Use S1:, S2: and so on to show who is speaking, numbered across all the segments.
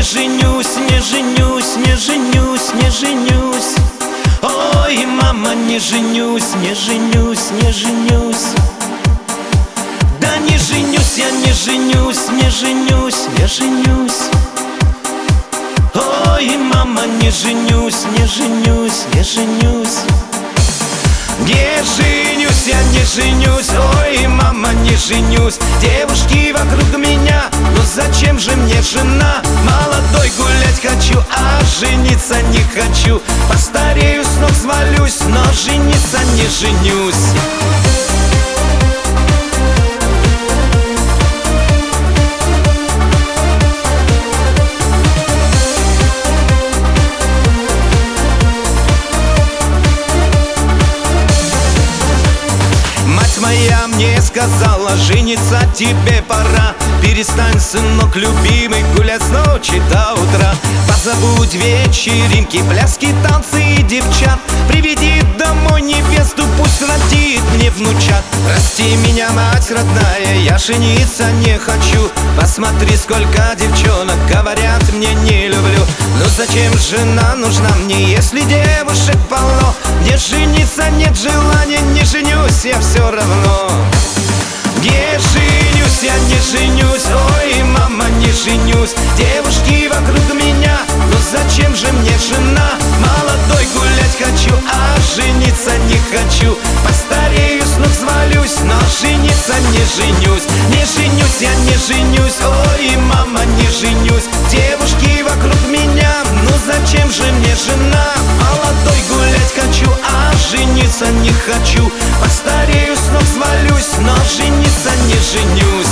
S1: женюсь, не женюсь, не женюсь, не женюсь. Ой, мама, не женюсь, не женюсь, не женюсь. Да не женюсь, я не женюсь, не женюсь, не женюсь. Ой, мама, не женюсь, не женюсь, не женюсь. Не женюсь, я не женюсь, ой, мама, не женюсь. Девушки вокруг меня, но зачем же мне жена? Молодой гулять хочу, а жениться не хочу. Постарею, с ног свалюсь, но жениться не женюсь. Моя мне сказала, жениться тебе пора. Перестань, сынок любимый, гулять с ночи до утра. Позабудь вечеринки, пляски, танцы и девчат. Приведи домой невесту, пусть родит мне внучат. Прости меня, мать родная, я жениться не хочу. Посмотри, сколько девчонок говорят, мне не люблю. Ну зачем жена нужна мне, если девушек полно? Не жениться нет желания, не женюсь я все равно. Не женюсь, я не женюсь, ой, мама, не женюсь. Девушки вокруг меня, но зачем же мне жена? Молодой гулять хочу, а жениться не хочу. Постарею, с ног свалюсь, но жениться не женюсь. Не женюсь, я не женюсь, ой, мама, не женюсь. Девушки вокруг меня, ну зачем же мне жена? Молодой гулять хочу, а жениться не хочу. Постарею, с ног свалюсь, но жениться не женюсь.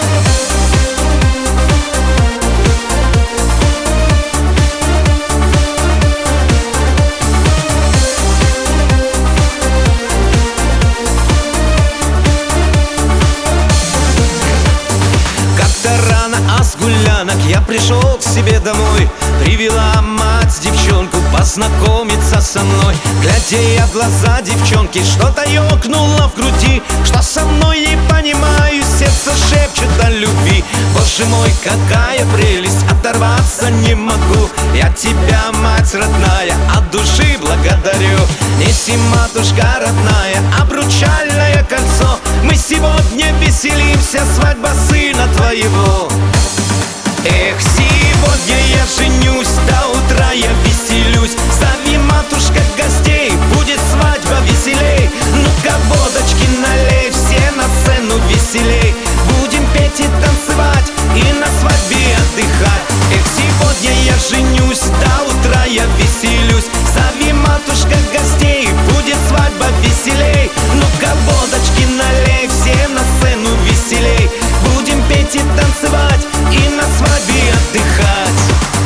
S1: С гулянок я пришел к себе домой. Привела мать девчонку познакомиться со мной. Глядя я в глаза девчонки, что-то ёкнуло в груди. Что со мной не понимаю, сердце шепчет о любви. Боже мой, какая прелесть, оторваться не могу. Я тебя, мать родная, от души благодарю. Неси, матушка родная, обручальное кольцо. Мы сегодня веселимся, свадьба сына твоего. Эх, сегодня я женюсь, до утра я веселюсь. Зови, матушка, гостей, будет свадьба веселей. Ну-ка, водочки налей, все на сцену веселей. Будем петь и танцевать, и на свадьбе отдыхать. Эх, сегодня я женюсь, до утра я веселюсь. Зови, матушка, гостей, будет свадьба веселей. Ну-ка, водочки налей, все на сцену веселей. Будем петь и танцевать, и на свадьбе отдыхать.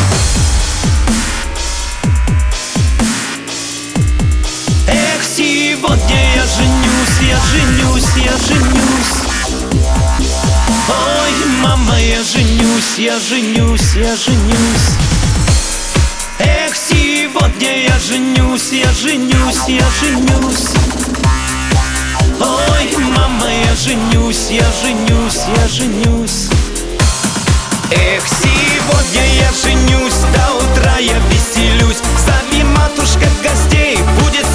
S1: Эх, сегодня я женюсь, я женюсь, я женюсь. Ой, мама, я женюсь, я женюсь, я женюсь. Эх, сегодня я женюсь, я женюсь, я женюсь. Ой, мама, я женюсь, я женюсь, я женюсь. Эх, сегодня я женюсь, до утра я веселюсь. Зови, матушка, гостей, будет